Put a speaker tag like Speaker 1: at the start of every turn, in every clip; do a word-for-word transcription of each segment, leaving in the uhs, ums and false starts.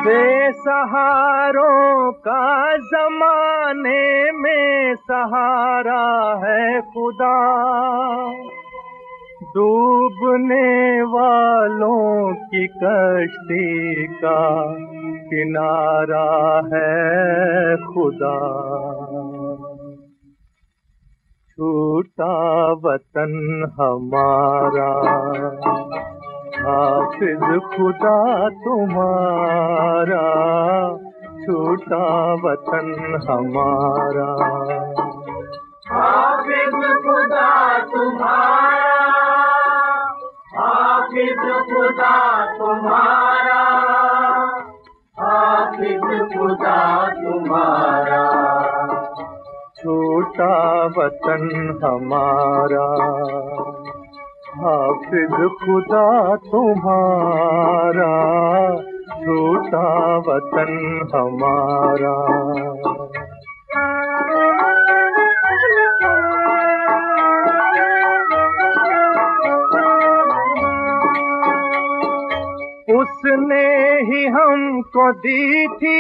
Speaker 1: बेसहारों का जमाने में सहारा है खुदा, डूबने वालों की कश्ती का किनारा है खुदा। छूटा वतन हमारा, हाफिज खुदा तुम्हारा, छूटा वतन हमारा।
Speaker 2: हाफिज खुदा तुम्हारा, हाफिज खुदा तुम्हारा, हाफिज खुदा तुम्हारा,
Speaker 1: छूटा वतन हमारा। हाफिज खुदा तुम्हारा, छूटा वतन हमारा। उसने ही हमको दी थी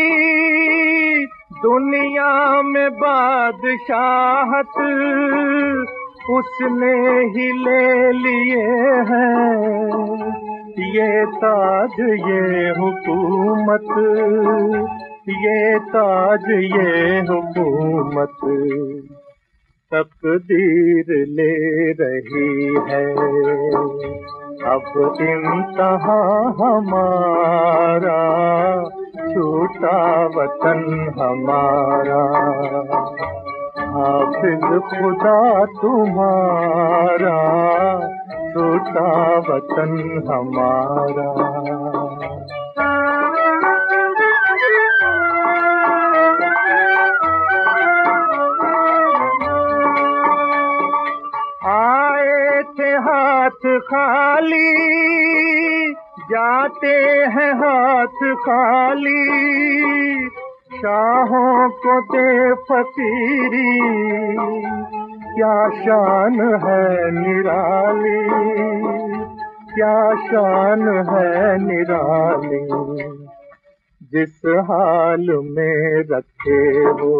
Speaker 1: दुनिया में बादशाहत, उसने ही ले लिए हैं ये ताज ये हुकूमत, ये ताज ये हुकूमत। तकदीर ले रही है अब इम्तहा हमारा, छूटा वतन हमारा। हाफिज खुदा तुम्हारा, छूटा वतन हमारा। आए थे हाथ खाली, जाते हैं हाथ खाली, शाहों को दे फकीरी, क्या शान है निराली, क्या शान है निराली। जिस हाल में रखे हो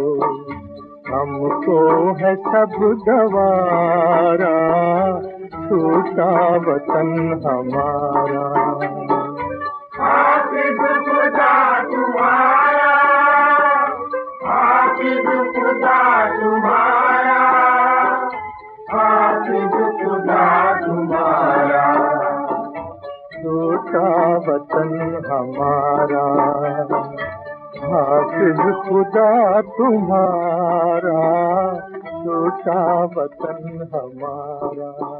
Speaker 1: हमको है सब गवारा, छूटा वतन हमारा।
Speaker 2: हाफिज खुदा तुम्हारा, हाफिज खुदा तुम्हारा, हाफिज खुदा तुम्हारा,
Speaker 1: छूटा वतन हमारा। हाफिज खुदा तुम्हारा, छूटा वतन हमारा।